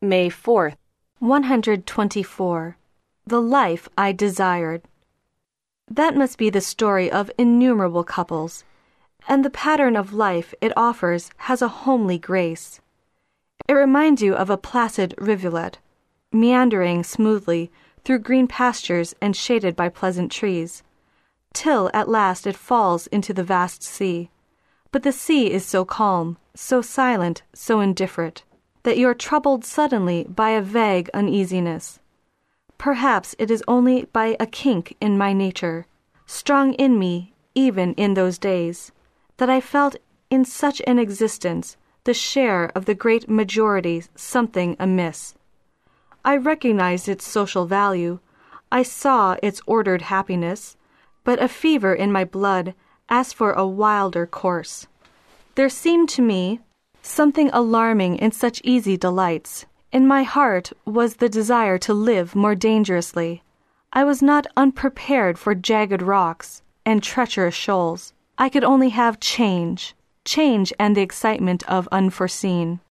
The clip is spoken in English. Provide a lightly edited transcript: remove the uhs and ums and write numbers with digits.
May 4th. 124. The life I desired. That must be the story of innumerable couples, and the pattern of life it offers has a homely grace. It reminds you of a placid rivulet, meandering smoothly through green pastures and shaded by pleasant trees, till at last it falls into the vast sea. But the sea is so calm, so silent, so indifferent, that you are troubled suddenly by a vague uneasiness. Perhaps it is only by a kink in my nature, strong in me even in those days, that I felt in such an existence the share of the great majority something amiss. I recognized its social value, I saw its ordered happiness, but a fever in my blood asked for a wilder course. There seemed to me something alarming in such easy delights. In my heart was the desire to live more dangerously. I was not unprepared for jagged rocks and treacherous shoals. I could only have change and the excitement of unforeseen.